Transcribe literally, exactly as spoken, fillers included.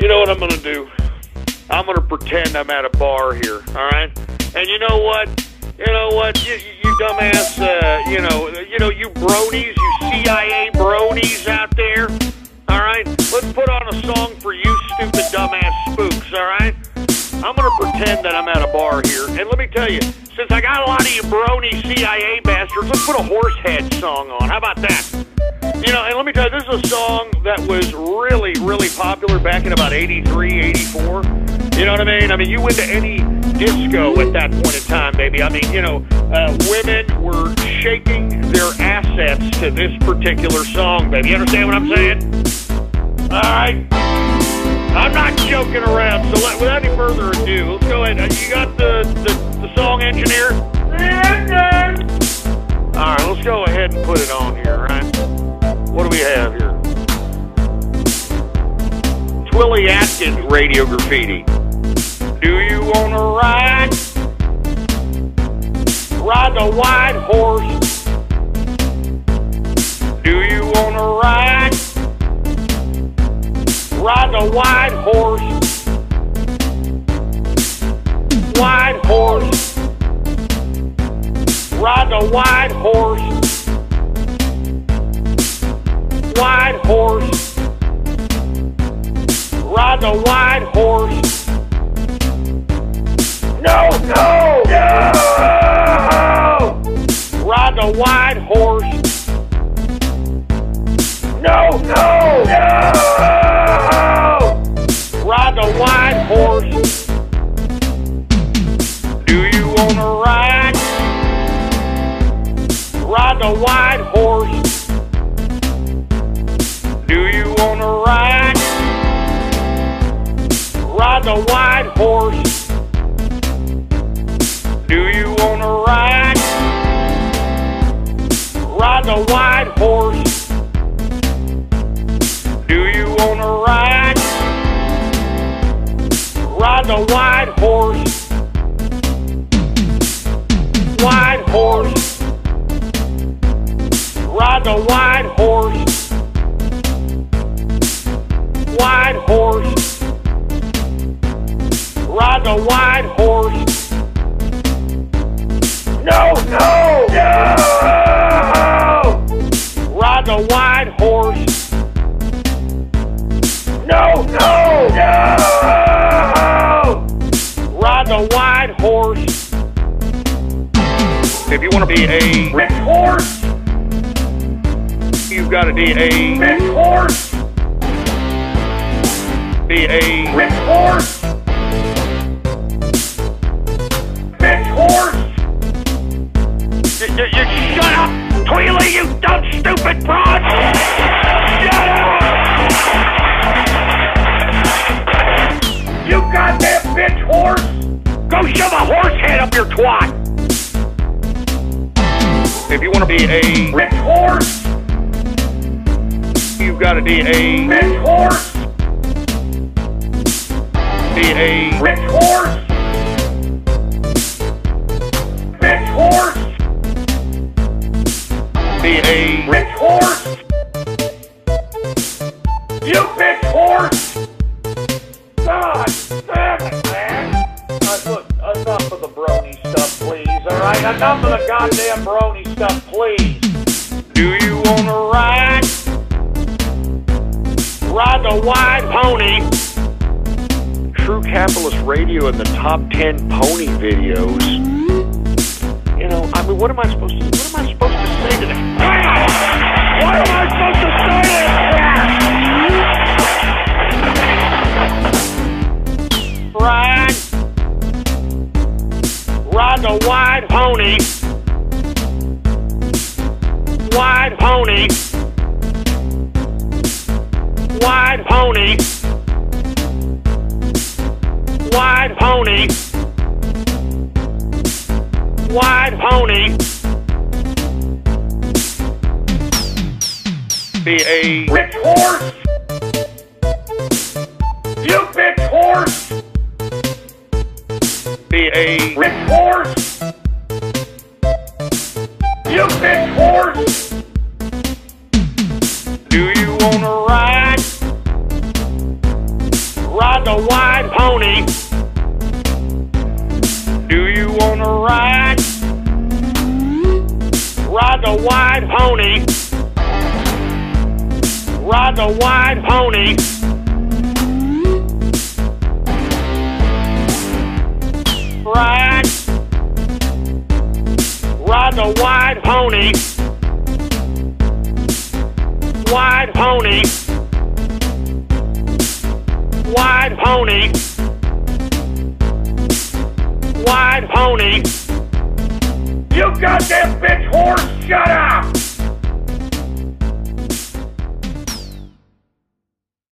You know what I'm going to do? I'm going to pretend I'm at a bar here, all right? And you know what? You know what? You, you dumbass, uh, you know, you know, you bronies, you C I A bronies out there, all right? Let's put on a song for you stupid dumbass spooks, all right? I'm going to pretend that I'm at a bar here. And let me tell you, since I got a lot of you brony C I A bastards, let's put a Horsehead song on. How about that? You know, and let me tell you, this is a song that was really, really popular back in about eighty-three, eighty-four. You know what I mean? I mean, you went to any disco at that point in time, baby. I mean, you know, uh, women were shaking their assets to this particular song, baby. You understand what I'm saying? All right? I'm not joking around, so let, without any further ado, let's go ahead. Uh, you got the, the, the song engineer? All right, let's go ahead and put it on here, all right? What do we have here? Twilly Atkins, Radio Graffiti. Do you want to ride? Ride the white horse. Do you want to ride? Ride the white horse. White horse. Ride the white horse. White horse. Ride the white horse. No, no, no! Ride the white horse. No, no, no! Ride the white horse. Do you want to ride? Ride the white horse. Do you want to ride? Ride the white horse. Do you want to ride? Ride the white horse. Do you want to ride? Ride the white horse. White horse. Ride the white horse. White horse. Ride the white horse. No, no, no! Ride the white horse. No, no, no! Ride the white horse. If you want to be a rich horse, you've got to be a rich horse. Be a rich horse. Rich horse. You, you, you shut up, Twilly, you dumb, stupid broad! Shut up! You goddamn bitch horse! Go shove a horse head up your twat! If you want to be a rich horse, you've got to be a rich horse. Be a rich horse. Rich horse. Be a rich horse. You bitch horse. God damn it, man. Uh, look, enough of the brony stuff, please, alright? Enough of the goddamn brony stuff, please. Do you want to ride? Ride the white pony. True Capitalist Radio in the top ten pony videos. You know, I mean, what am I supposed to, what am I supposed to say to that? What am I supposed to say to that? Ride. Ride the white pony. White pony. White pony. White pony. White pony. Be a rich horse. You bitch horse. Be a rich horse. You bitch horse. Do you wanna ride? Ride the white pony. Do you wanna ride? Ride the white pony. Ride the white pony. Ride. Ride the white pony. White pony. White pony. White pony. You goddamn bitch horse, shut up!